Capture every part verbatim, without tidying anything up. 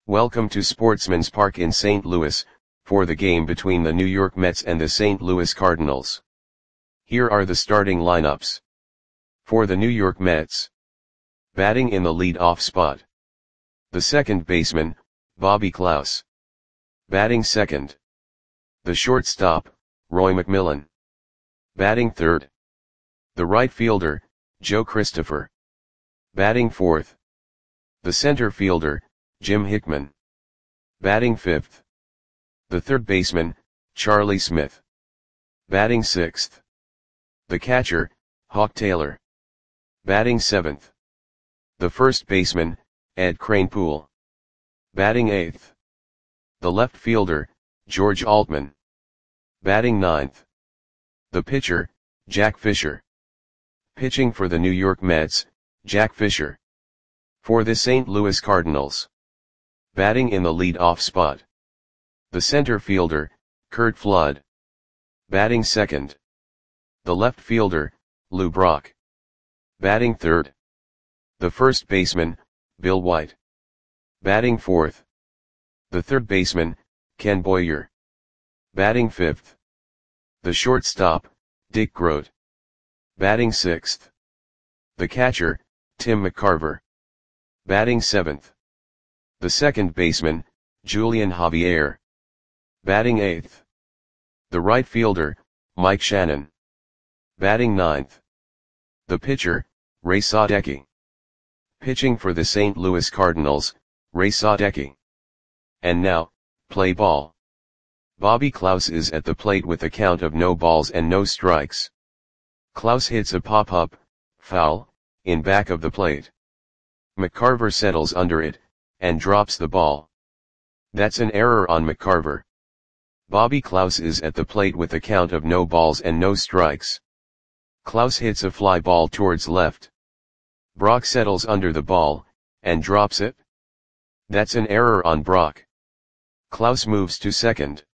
Welcome to Sportsman's Park in Saint Louis, for the game between the New York Mets and the Saint Louis Cardinals. Here are the starting lineups. For the New York Mets. Batting in the lead-off spot. The second baseman, Bobby Klaus. Batting second. The shortstop, Roy McMillan. Batting third. The right fielder, Joe Christopher. Batting fourth. The center fielder, Jim Hickman. Batting fifth. The third baseman, Charlie Smith. Batting sixth. The catcher, Hawk Taylor. Batting seventh. The first baseman, Ed Kranepool. Batting eighth. The left fielder, George Altman. Batting ninth. The pitcher, Jack Fisher. Pitching for the New York Mets, Jack Fisher. For the Saint Louis Cardinals. Batting in the lead-off spot. The center fielder, Curt Flood. Batting second. The left fielder, Lou Brock. Batting third. The first baseman, Bill White. Batting fourth. The third baseman, Ken Boyer. Batting fifth. The shortstop, Dick Groat. Batting sixth. The catcher, Tim McCarver. Batting seventh. The second baseman, Julian Javier. Batting eighth. The right fielder, Mike Shannon. Batting ninth. The pitcher, Ray Sadecki. Pitching for the Saint Louis Cardinals, Ray Sadecki. And now, play ball. Bobby Klaus is at the plate with a count of no balls and no strikes. Klaus hits a pop-up, foul, in back of the plate. McCarver settles under it, and drops the ball. That's an error on McCarver. Bobby Klaus is at the plate with a count of no balls and no strikes. Klaus hits a fly ball towards left. Brock settles under the ball, and drops it. That's an error on Brock. Klaus moves to second.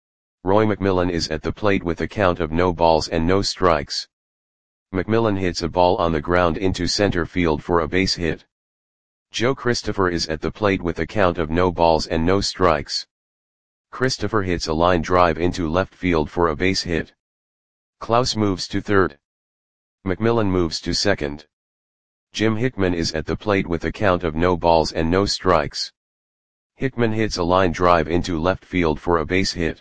Roy McMillan is at the plate with a count of no balls and no strikes. McMillan hits a ball on the ground into center field for a base hit. Joe Christopher is at the plate with a count of no balls and no strikes. Christopher hits a line drive into left field for a base hit. Klaus moves to third. McMillan moves to second. Jim Hickman is at the plate with a count of no balls and no strikes. Hickman hits a line drive into left field for a base hit.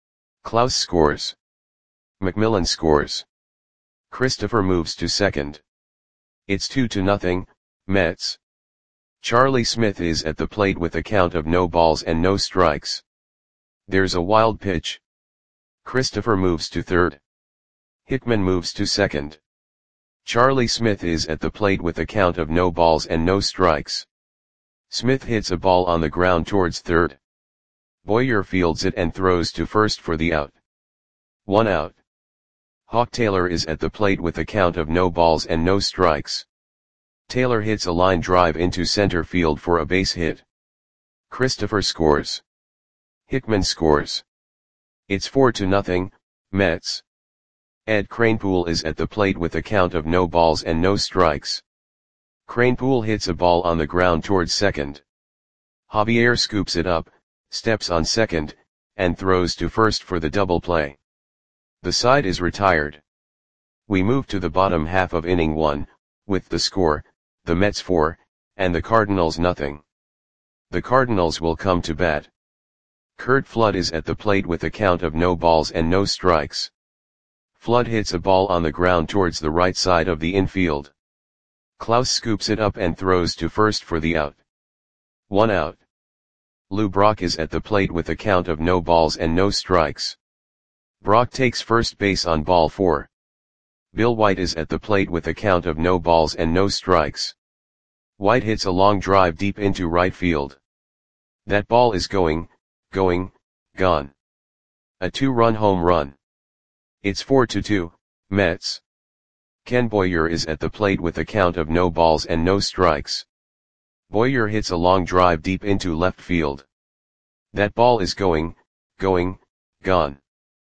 Klaus scores. McMillan scores. Christopher moves to second. It's two to nothing, Mets. Charlie Smith is at the plate with a count of no balls and no strikes. There's a wild pitch. Christopher moves to third. Hickman moves to second. Charlie Smith is at the plate with a count of no balls and no strikes. Smith hits a ball on the ground towards third. Boyer fields it and throws to first for the out. One out. Hawk Taylor is at the plate with a count of no balls and no strikes. Taylor hits a line drive into center field for a base hit. Christopher scores. Hickman scores. It's four to nothing, Mets. Ed Kranepool is at the plate with a count of no balls and no strikes. Kranepool hits a ball on the ground towards second. Javier scoops it up, steps on second, and throws to first for the double play. The side is retired. We move to the bottom half of inning one, with the score, the Mets four, and the Cardinals nothing. The Cardinals will come to bat. Curt Flood is at the plate with a count of no balls and no strikes. Flood hits a ball on the ground towards the right side of the infield. Klaus scoops it up and throws to first for the out. One out. Lou Brock is at the plate with a count of no balls and no strikes. Brock takes first base on ball four. Bill White is at the plate with a count of no balls and no strikes. White hits a long drive deep into right field. That ball is going, going, gone. A two-run home run. It's four to two, Mets. Ken Boyer is at the plate with a count of no balls and no strikes. Boyer hits a long drive deep into left field. That ball is going, going, gone.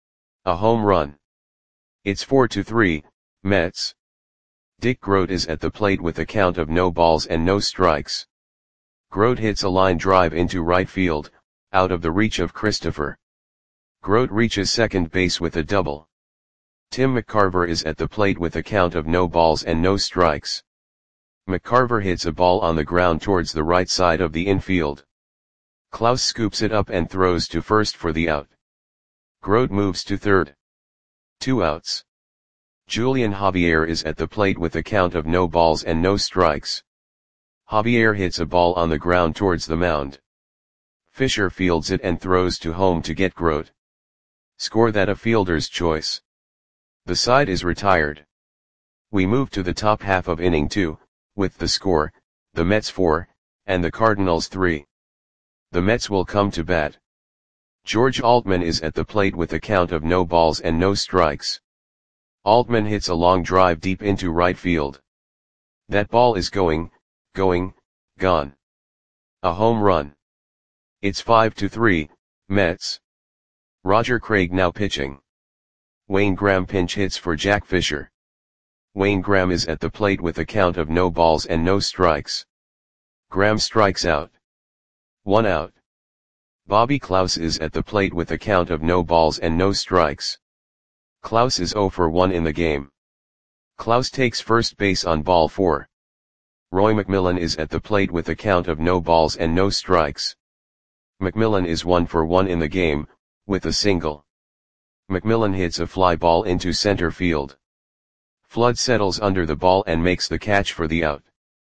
A home run. It's four to three, Mets. Dick Groat is at the plate with a count of no balls and no strikes. Grote hits a line drive into right field, out of the reach of Christopher. Grote reaches second base with a double. Tim McCarver is at the plate with a count of no balls and no strikes. McCarver hits a ball on the ground towards the right side of the infield. Klaus scoops it up and throws to first for the out. Grote moves to third. Two outs. Julian Javier is at the plate with a count of no balls and no strikes. Javier hits a ball on the ground towards the mound. Fisher fields it and throws to home to get Grote. Score that a fielder's choice. The side is retired. We move to the top half of inning two, with the score, the Mets four, and the Cardinals three. The Mets will come to bat. George Altman is at the plate with a count of no balls and no strikes. Altman hits a long drive deep into right field. That ball is going, going, gone. A home run. It's five to three, Mets. Roger Craig now pitching. Wayne Graham pinch hits for Jack Fisher. Wayne Graham is at the plate with a count of no balls and no strikes. Graham strikes out. One out. Bobby Klaus is at the plate with a count of no balls and no strikes. Klaus is zero for one in the game. Klaus takes first base on ball four. Roy McMillan is at the plate with a count of no balls and no strikes. McMillan is one for one in the game, with a single. McMillan hits a fly ball into center field. Flood settles under the ball and makes the catch for the out.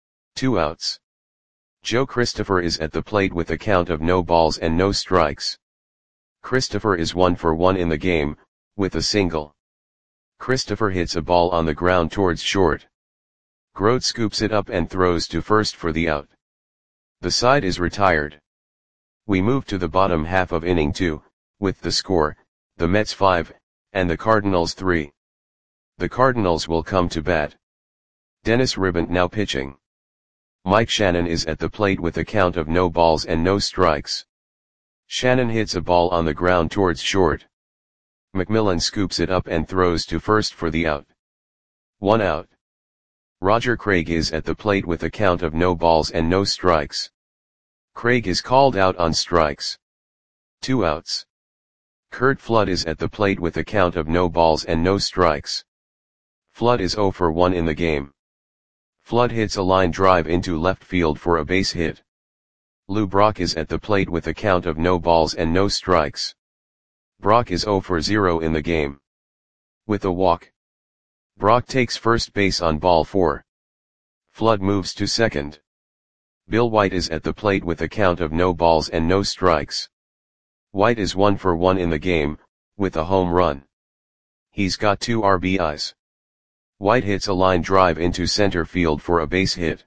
Two outs. Joe Christopher is at the plate with a count of no balls and no strikes. Christopher is one for one in the game, with a single. Christopher hits a ball on the ground towards short. Grote scoops it up and throws to first for the out. The side is retired. We move to the bottom half of inning two, with the score, the Mets five, and the Cardinals three. The Cardinals will come to bat. Dennis Ribbant now pitching. Mike Shannon is at the plate with a count of no balls and no strikes. Shannon hits a ball on the ground towards short. McMillan scoops it up and throws to first for the out. One out. Roger Craig is at the plate with a count of no balls and no strikes. Craig is called out on strikes. Two outs. Curt Flood is at the plate with a count of no balls and no strikes. Flood is zero for one in the game. Flood hits a line drive into left field for a base hit. Lou Brock is at the plate with a count of no balls and no strikes. Brock is zero for zero in the game. With a walk. Brock takes first base on ball four. Flood moves to second. Bill White is at the plate with a count of no balls and no strikes. White is one for one in the game, with a home run. He's got two R B Is. White hits a line drive into center field for a base hit.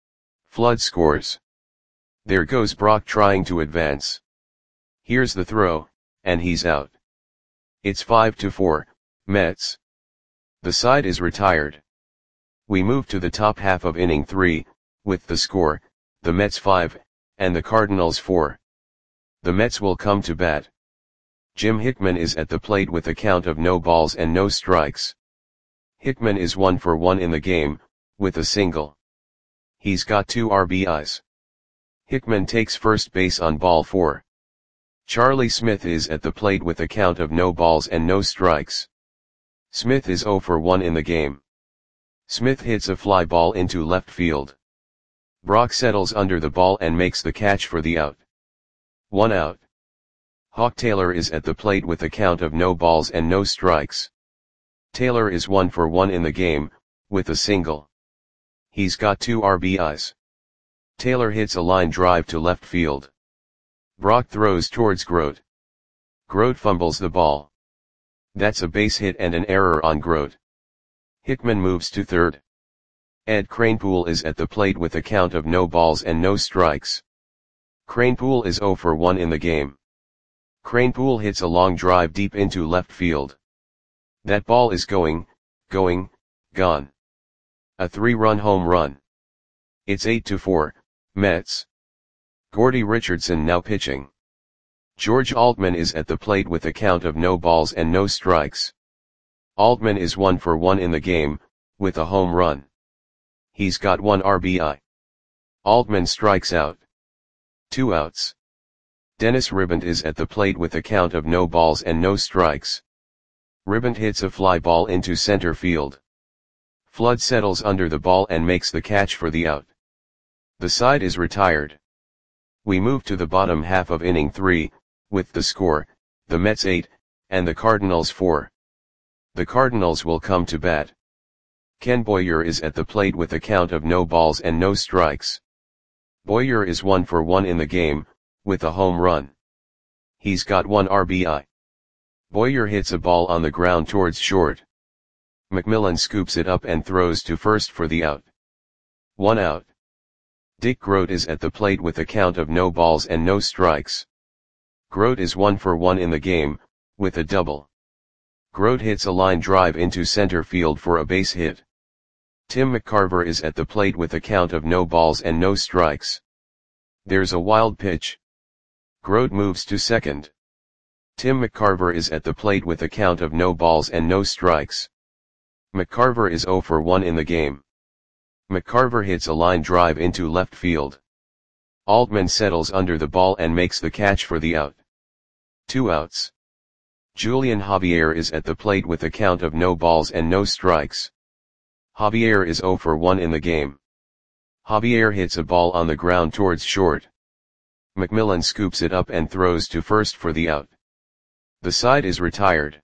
Flood scores. There goes Brock trying to advance. Here's the throw, and he's out. It's five to four, Mets. The side is retired. We move to the top half of inning three, with the score, the Mets five, and the Cardinals four. The Mets will come to bat. Jim Hickman is at the plate with a count of no balls and no strikes. Hickman is one for one in the game, with a single. He's got two R B Is. Hickman takes first base on ball four. Charlie Smith is at the plate with a count of no balls and no strikes. Smith is zero for one in the game. Smith hits a fly ball into left field. Brock settles under the ball and makes the catch for the out. One out. Hawk Taylor is at the plate with a count of no balls and no strikes. Taylor is one for one in the game, with a single. He's got two R B Is. Taylor hits a line drive to left field. Brock throws towards Grote. Grote fumbles the ball. That's a base hit and an error on Grote. Hickman moves to third. Ed Kranepool is at the plate with a count of no balls and no strikes. Kranepool is zero for one in the game. Kranepool hits a long drive deep into left field. That ball is going, going, gone. A three-run home run. It's eight to four, Mets. Gordy Richardson now pitching. George Altman is at the plate with a count of no balls and no strikes. Altman is one for one in the game, with a home run. He's got one R B I. Altman strikes out. Two outs. Dennis Ribant is at the plate with a count of no balls and no strikes. Ribant hits a fly ball into center field. Flood settles under the ball and makes the catch for the out. The side is retired. We move to the bottom half of inning three, with the score, the Mets eight, and the Cardinals four. The Cardinals will come to bat. Ken Boyer is at the plate with a count of no balls and no strikes. Boyer is one for one in the game, with a home run. He's got one R B I. Boyer hits a ball on the ground towards short. McMillan scoops it up and throws to first for the out. One out. Dick Groat is at the plate with a count of no balls and no strikes. Groat is one for one in the game, with a double. Groat hits a line drive into center field for a base hit. Tim McCarver is at the plate with a count of no balls and no strikes. There's a wild pitch. Groat moves to second. Tim McCarver is at the plate with a count of no balls and no strikes. McCarver is zero for one in the game. McCarver hits a line drive into left field. Altman settles under the ball and makes the catch for the out. Two outs. Julian Javier is at the plate with a count of no balls and no strikes. Javier is zero for one in the game. Javier hits a ball on the ground towards short. McMillan scoops it up and throws to first for the out. The side is retired.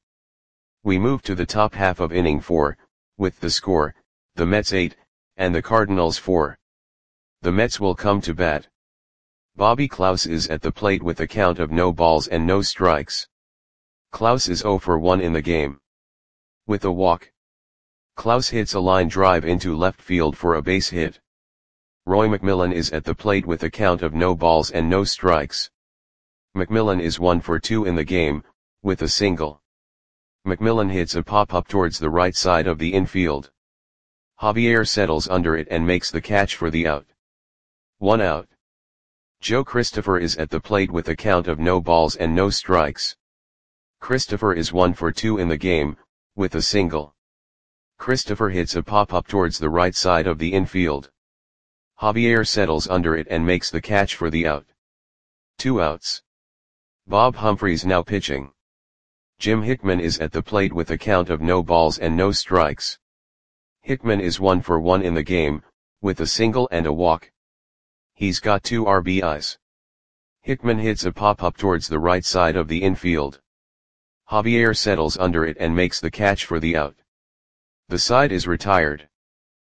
We move to the top half of inning four, with the score, the Mets eight, and the Cardinals four. The Mets will come to bat. Bobby Klaus is at the plate with a count of no balls and no strikes. Klaus is zero for one in the game. With a walk. Klaus hits a line drive into left field for a base hit. Roy McMillan is at the plate with a count of no balls and no strikes. McMillan is one for two in the game, with a single. McMillan hits a pop-up towards the right side of the infield. Javier settles under it and makes the catch for the out. One out. Joe Christopher is at the plate with a count of no balls and no strikes. Christopher is one for two in the game, with a single. Christopher hits a pop-up towards the right side of the infield. Javier settles under it and makes the catch for the out. Two outs. Bob Humphreys now pitching. Jim Hickman is at the plate with a count of no balls and no strikes. Hickman is one for one in the game, with a single and a walk. He's got two R B Is. Hickman hits a pop-up towards the right side of the infield. Javier settles under it and makes the catch for the out. The side is retired.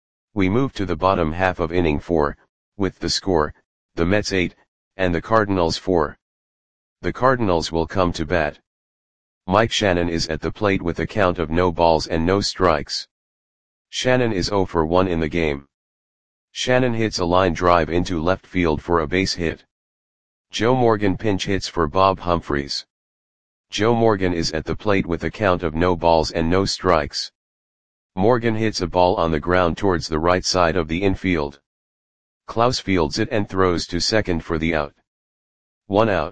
We move to the bottom half of inning four, with the score, the Mets eight, and the Cardinals four. The Cardinals will come to bat. Mike Shannon is at the plate with a count of no balls and no strikes. Shannon is zero for one in the game. Shannon hits a line drive into left field for a base hit. Joe Morgan pinch hits for Bob Humphreys. Joe Morgan is at the plate with a count of no balls and no strikes. Morgan hits a ball on the ground towards the right side of the infield. Klaus fields it and throws to second for the out. One out.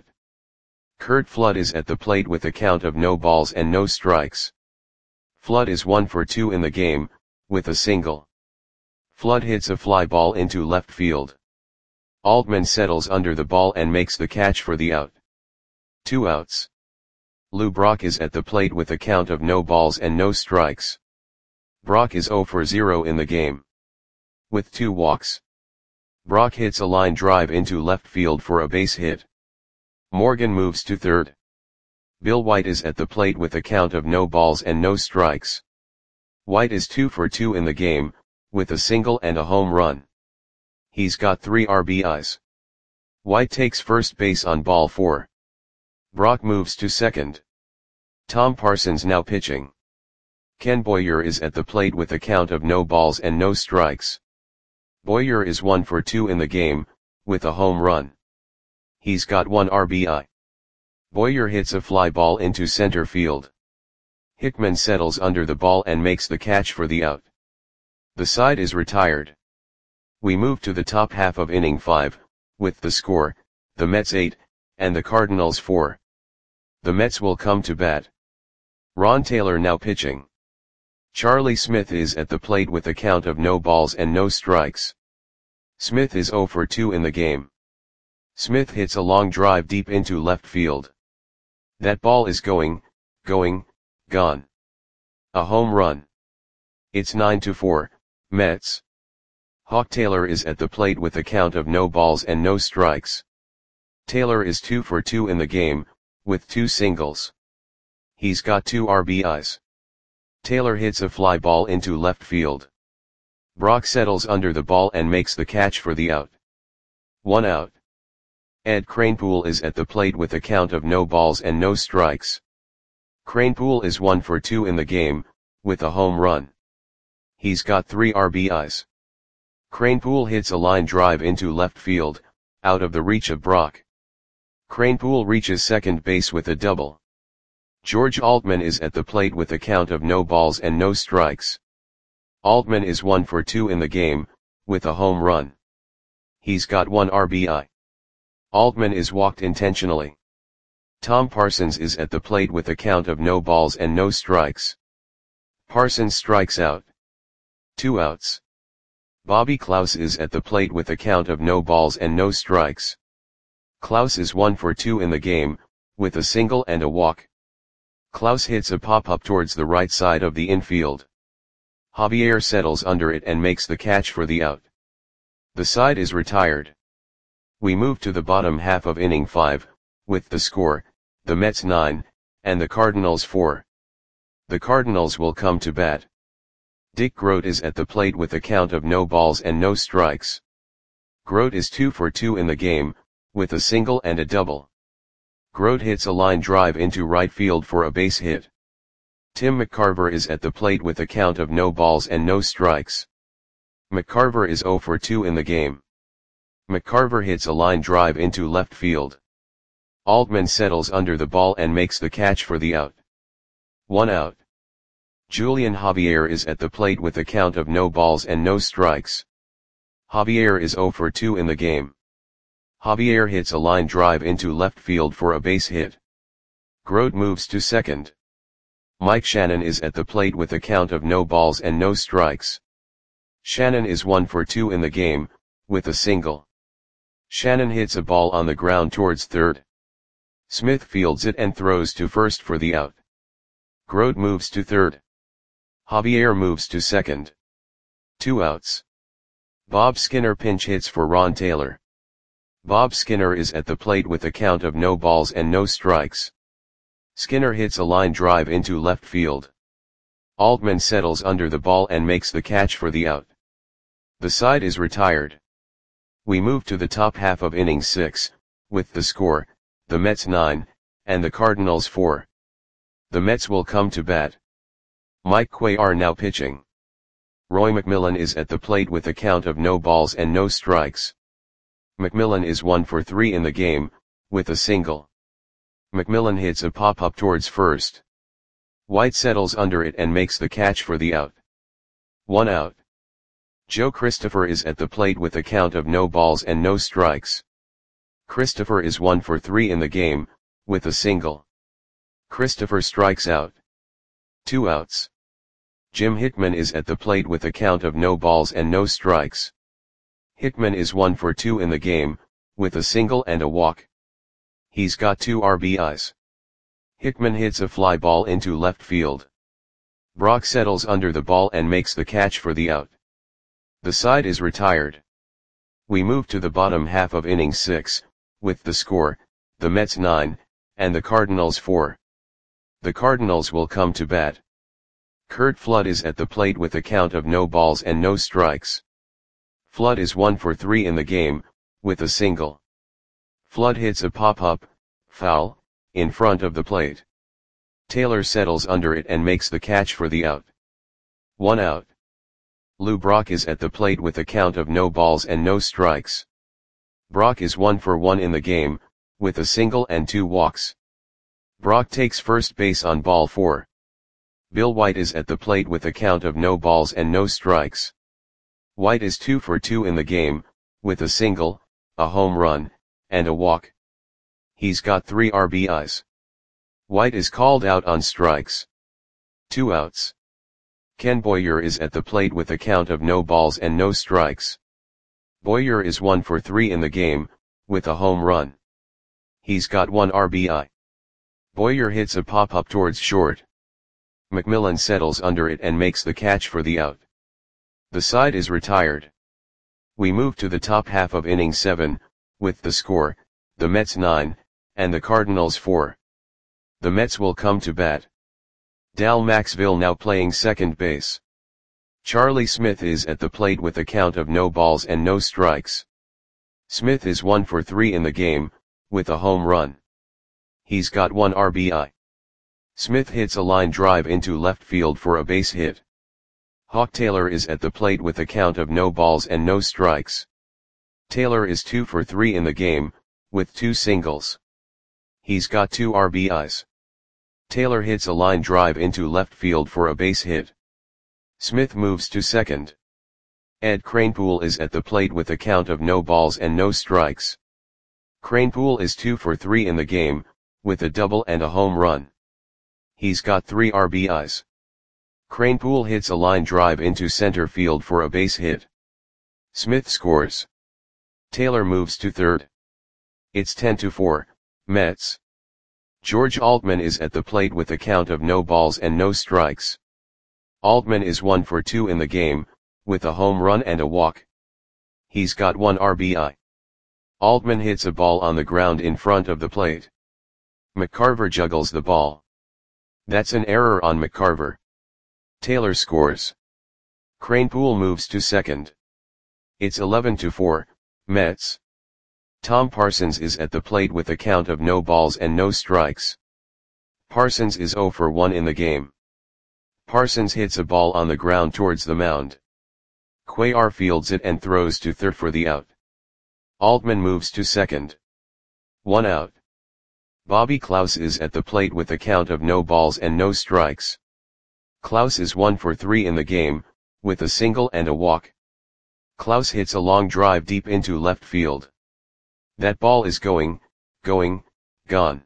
Curt Flood is at the plate with a count of no balls and no strikes. Flood is one for two in the game, with a single. Flood hits a fly ball into left field. Altman settles under the ball and makes the catch for the out. Two outs. Lou Brock is at the plate with a count of no balls and no strikes. Brock is zero for zero in the game. With two walks. Brock hits a line drive into left field for a base hit. Morgan moves to third. Bill White is at the plate with a count of no balls and no strikes. White is two for two in the game, with a single and a home run. He's got three R B Is. White takes first base on ball four. Brock moves to second. Tom Parsons now pitching. Ken Boyer is at the plate with a count of no balls and no strikes. Boyer is one for two in the game, with a home run. He's got one R B I. Boyer hits a fly ball into center field. Hickman settles under the ball and makes the catch for the out. The side is retired. We move to the top half of inning five, with the score, the Mets eight, and the Cardinals four. The Mets will come to bat. Ron Taylor now pitching. Charlie Smith is at the plate with a count of no balls and no strikes. Smith is zero for two in the game. Smith hits a long drive deep into left field. That ball is going, going, gone. A home run. It's nine to four, Mets. Hawk Taylor is at the plate with a count of no balls and no strikes. Taylor is two for two in the game, with two singles. He's got two R B Is. Taylor hits a fly ball into left field. Brock settles under the ball and makes the catch for the out. One out. Ed Kranepool is at the plate with a count of no balls and no strikes. Kranepool is one for two in the game, with a home run. He's got three R B Is. Kranepool hits a line drive into left field, out of the reach of Brock. Kranepool reaches second base with a double. George Altman is at the plate with a count of no balls and no strikes. Altman is one for two in the game, with a home run. He's got one R B I. Altman is walked intentionally. Tom Parsons is at the plate with a count of no balls and no strikes. Parsons strikes out. Two outs. Bobby Klaus is at the plate with a count of no balls and no strikes. Klaus is one for two in the game, with a single and a walk. Klaus hits a pop-up towards the right side of the infield. Javier settles under it and makes the catch for the out. The side is retired. We move to the bottom half of inning five, with the score, the Mets nine, and the Cardinals four. The Cardinals will come to bat. Dick Groat is at the plate with a count of no balls and no strikes. Groat is two for two in the game, with a single and a double. Groat hits a line drive into right field for a base hit. Tim McCarver is at the plate with a count of no balls and no strikes. McCarver is zero for two in the game. McCarver hits a line drive into left field. Altman settles under the ball and makes the catch for the out. One out. Julian Javier is at the plate with a count of no balls and no strikes. Javier is zero for two in the game. Javier hits a line drive into left field for a base hit. Groat moves to second. Mike Shannon is at the plate with a count of no balls and no strikes. Shannon is one for two in the game, with a single. Shannon hits a ball on the ground towards third. Smith fields it and throws to first for the out. Groat moves to third. Javier moves to second. Two outs. Bob Skinner pinch hits for Ron Taylor. Bob Skinner is at the plate with a count of no balls and no strikes. Skinner hits a line drive into left field. Altman settles under the ball and makes the catch for the out. The side is retired. We move to the top half of inning six, with the score, the Mets nine, and the Cardinals four. The Mets will come to bat. Mike Cuellar now pitching. Roy McMillan is at the plate with a count of no balls and no strikes. McMillan is one for three in the game, with a single. McMillan hits a pop-up towards first. White settles under it and makes the catch for the out. One out. Joe Christopher is at the plate with a count of no balls and no strikes. Christopher is one for three in the game, with a single. Christopher strikes out. Two outs. Jim Hickman is at the plate with a count of no balls and no strikes. Hickman is one for two in the game, with a single and a walk. He's got two R B Is. Hickman hits a fly ball into left field. Brock settles under the ball and makes the catch for the out. The side is retired. We move to the bottom half of inning six, with the score, the Mets nine, and the Cardinals four. The Cardinals will come to bat. Curt Flood is at the plate with a count of no balls and no strikes. Flood is one for three in the game, with a single. Flood hits a pop-up, foul, in front of the plate. Taylor settles under it and makes the catch for the out. One out. Lou Brock is at the plate with a count of no balls and no strikes. Brock is one for one in the game, with a single and two walks. Brock takes first base on ball four. Bill White is at the plate with a count of no balls and no strikes. White is two for two in the game, with a single, a home run, and a walk. He's got three R B Is. White is called out on strikes. Two outs. Ken Boyer is at the plate with a count of no balls and no strikes. Boyer is one for three in the game, with a home run. He's got one R B I. Boyer hits a pop-up towards short. McMillan settles under it and makes the catch for the out. The side is retired. We move to the top half of inning seven, with the score, the Mets nine, and the Cardinals four. The Mets will come to bat. Dal Maxville now playing second base. Charlie Smith is at the plate with a count of no balls and no strikes. Smith is one for three in the game, with a home run. He's got one R B I. Smith hits a line drive into left field for a base hit. Hawk Taylor is at the plate with a count of no balls and no strikes. Taylor is two for three in the game, with two singles. He's got two R B Is. Taylor hits a line drive into left field for a base hit. Smith moves to second. Ed Kranepool is at the plate with a count of no balls and no strikes. Kranepool is two for three in the game, with a double and a home run. He's got three R B Is. Kranepool hits a line drive into center field for a base hit. Smith scores. Taylor moves to third. It's ten to four, Mets. George Altman is at the plate with a count of no balls and no strikes. Altman is one for two in the game, with a home run and a walk. He's got one R B I. Altman hits a ball on the ground in front of the plate. McCarver juggles the ball. That's an error on McCarver. Taylor scores. Kranepool moves to second. It's eleven to four, Mets. Tom Parsons is at the plate with a count of no balls and no strikes. Parsons is zero for one in the game. Parsons hits a ball on the ground towards the mound. Cuellar fields it and throws to third for the out. Altman moves to second. One out. Bobby Klaus is at the plate with a count of no balls and no strikes. Klaus is one for three in the game, with a single and a walk. Klaus hits a long drive deep into left field. That ball is going, going, gone.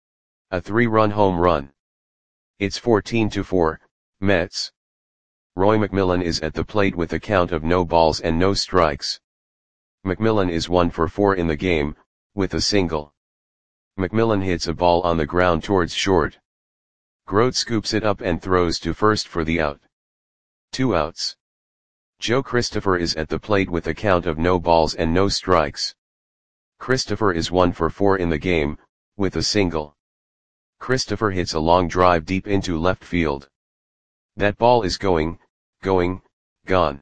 A three-run home run. It's fourteen to four, Mets. Roy McMillan is at the plate with a count of no balls and no strikes. McMillan is one for four in the game, with a single. McMillan hits a ball on the ground towards short. Grote scoops it up and throws to first for the out. Two outs. Joe Christopher is at the plate with a count of no balls and no strikes. Christopher is one for four in the game, with a single. Christopher hits a long drive deep into left field. That ball is going, going, gone.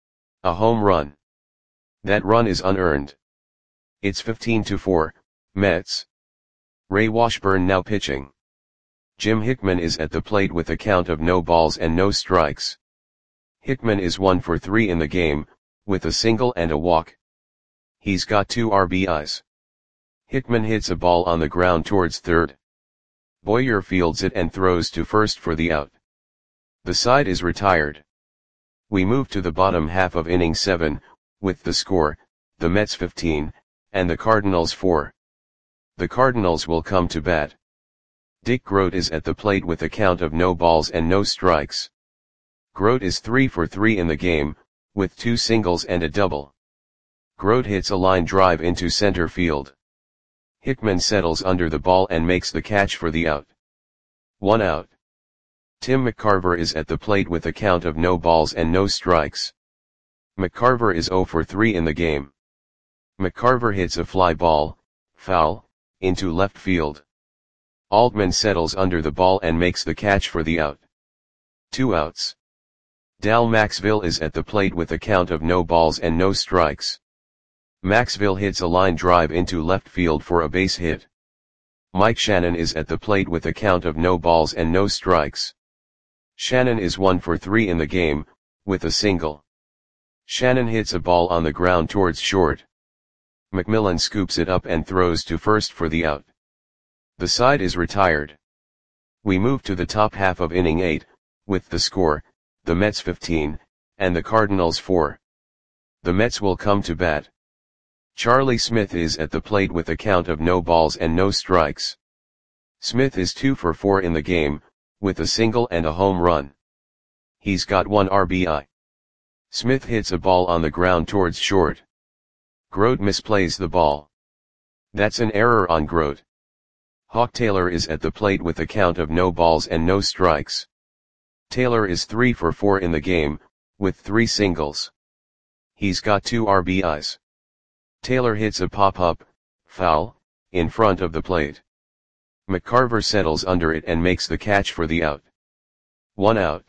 A home run. That run is unearned. It's fifteen to four, Mets. Ray Washburn now pitching. Jim Hickman is at the plate with a count of no balls and no strikes. Hickman is one for three in the game, with a single and a walk. He's got two R B Is. Hickman hits a ball on the ground towards third. Boyer fields it and throws to first for the out. The side is retired. We move to the bottom half of inning seven, with the score, the Mets fifteen, and the Cardinals four. The Cardinals will come to bat. Dick Grote is at the plate with a count of no balls and no strikes. Grote is three for three in the game, with two singles and a double. Grote hits a line drive into center field. Hickman settles under the ball and makes the catch for the out. One out. Tim McCarver is at the plate with a count of no balls and no strikes. McCarver is zero for three in the game. McCarver hits a fly ball, foul, into left field. Altman settles under the ball and makes the catch for the out. Two outs. Dal Maxville is at the plate with a count of no balls and no strikes. Maxville hits a line drive into left field for a base hit. Mike Shannon is at the plate with a count of no balls and no strikes. Shannon is one for three in the game, with a single. Shannon hits a ball on the ground towards short. McMillan scoops it up and throws to first for the out. The side is retired. We move to the top half of inning eight, with the score, the Mets fifteen, and the Cardinals four. The Mets will come to bat. Charlie Smith is at the plate with a count of no balls and no strikes. Smith is two for four in the game, with a single and a home run. He's got one R B I. Smith hits a ball on the ground towards short. Grote misplays the ball. That's an error on Grote. Hawk Taylor is at the plate with a count of no balls and no strikes. Taylor is three for four in the game, with three singles. He's got two R B Is. Taylor hits a pop-up, foul, in front of the plate. McCarver settles under it and makes the catch for the out. One out.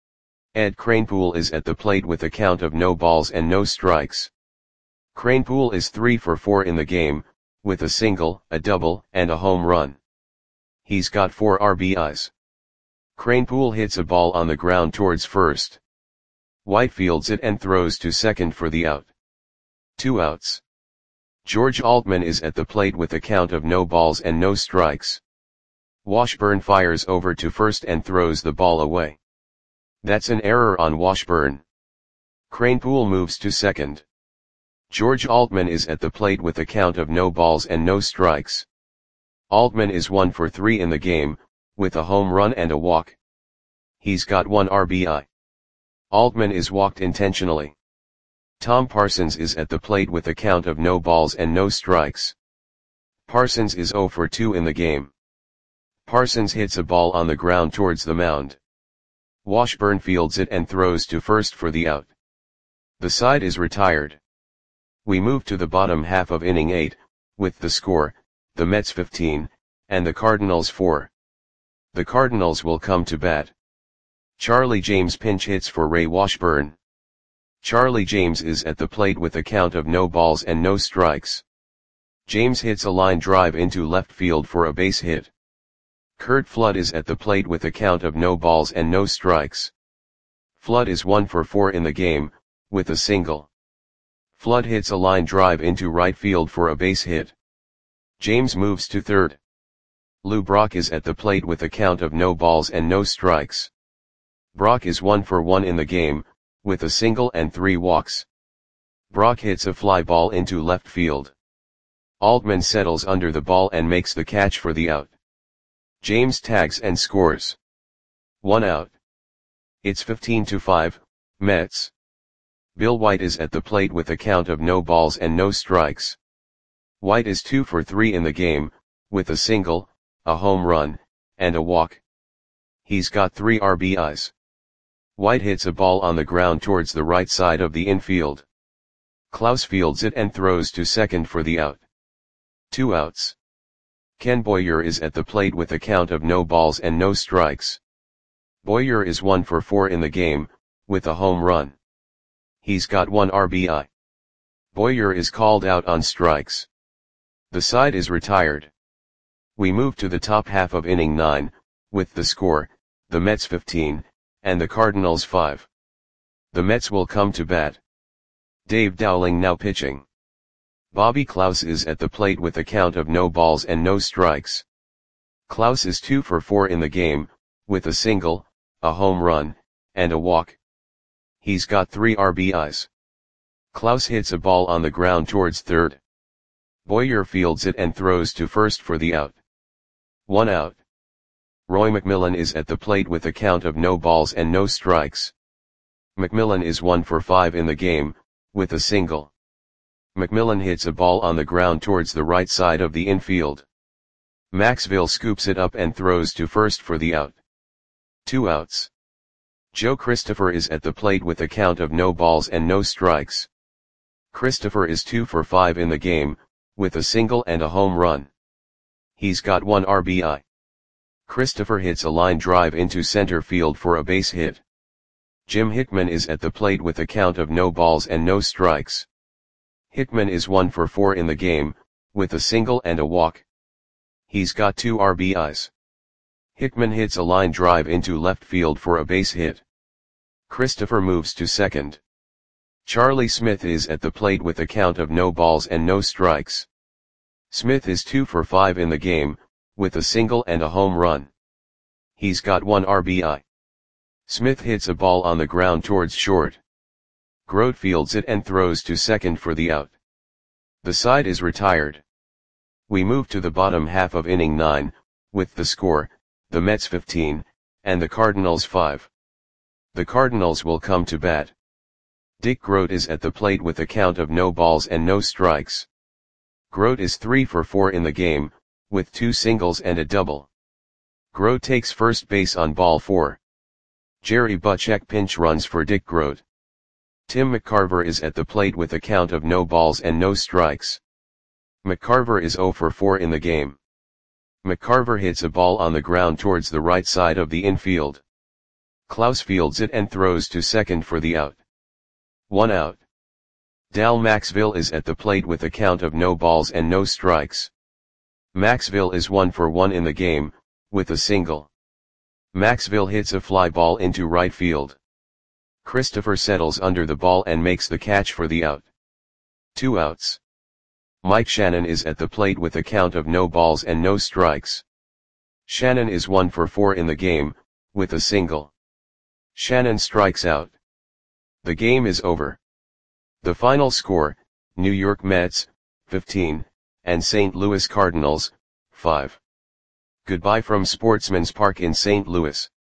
Ed Kranepool is at the plate with a count of no balls and no strikes. Kranepool is three for four in the game, with a single, a double, and a home run. He's got four R B Is. Kranepool hits a ball on the ground towards first. White fields it and throws to second for the out. Two outs. George Altman is at the plate with a count of no balls and no strikes. Washburn fires over to first and throws the ball away. That's an error on Washburn. Kranepool moves to second. George Altman is at the plate with a count of no balls and no strikes. Altman is one for three in the game, with a home run and a walk. He's got one R B I. Altman is walked intentionally. Tom Parsons is at the plate with a count of no balls and no strikes. Parsons is zero for two in the game. Parsons hits a ball on the ground towards the mound. Washburn fields it and throws to first for the out. The side is retired. We move to the bottom half of inning eight, with the score, the Mets fifteen, and the Cardinals four. The Cardinals will come to bat. Charlie James pinch hits for Ray Washburn. Charlie James is at the plate with a count of no balls and no strikes. James hits a line drive into left field for a base hit. Curt Flood is at the plate with a count of no balls and no strikes. Flood is one for four in the game, with a single. Flood hits a line drive into right field for a base hit. James moves to third. Lou Brock is at the plate with a count of no balls and no strikes. Brock is one for one in the game, with a single and three walks. Brock hits a fly ball into left field. Altman settles under the ball and makes the catch for the out. James tags and scores. One out. It's fifteen to five, Mets. Bill White is at the plate with a count of no balls and no strikes. White is two for three in the game, with a single, a home run, and a walk. He's got three R B Is. White hits a ball on the ground towards the right side of the infield. Klaus fields it and throws to second for the out. Two outs. Ken Boyer is at the plate with a count of no balls and no strikes. Boyer is one for four in the game, with a home run. He's got one R B I. Boyer is called out on strikes. The side is retired. We move to the top half of inning nine, with the score, the Mets fifteen, and the Cardinals five. The Mets will come to bat. Dave Dowling now pitching. Bobby Klaus is at the plate with a count of no balls and no strikes. Klaus is two for four in the game, with a single, a home run, and a walk. He's got three R B Is. Klaus hits a ball on the ground towards third. Boyer fields it and throws to first for the out. One out. Roy McMillan is at the plate with a count of no balls and no strikes. McMillan is one for five in the game, with a single. McMillan hits a ball on the ground towards the right side of the infield. Maxville scoops it up and throws to first for the out. Two outs. Joe Christopher is at the plate with a count of no balls and no strikes. Christopher is two for five in the game, with a single and a home run. He's got one R B I. Christopher hits a line drive into center field for a base hit. Jim Hickman is at the plate with a count of no balls and no strikes. Hickman is one for four in the game, with a single and a walk. He's got two R B Is. Hickman hits a line drive into left field for a base hit. Christopher moves to second. Charlie Smith is at the plate with a count of no balls and no strikes. Smith is two for five in the game, with a single and a home run. He's got one R B I. Smith hits a ball on the ground towards short. Grote fields it and throws to second for the out. The side is retired. We move to the bottom half of inning nine, with the score, the Mets fifteen, and the Cardinals five. The Cardinals will come to bat. Dick Grote is at the plate with a count of no balls and no strikes. Grote is three for four in the game, with two singles and a double. Grote takes first base on ball four. Jerry Butchek pinch runs for Dick Grote. Tim McCarver is at the plate with a count of no balls and no strikes. McCarver is zero for four in the game. McCarver hits a ball on the ground towards the right side of the infield. Klaus fields it and throws to second for the out. One out. Dal Maxville is at the plate with a count of no balls and no strikes. Maxville is one for one in the game, with a single. Maxville hits a fly ball into right field. Christopher settles under the ball and makes the catch for the out. Two outs. Mike Shannon is at the plate with a count of no balls and no strikes. Shannon is one for four in the game, with a single. Shannon strikes out. The game is over. The final score, New York Mets, fifteen, and Saint Louis Cardinals, five. Goodbye from Sportsman's Park in Saint Louis.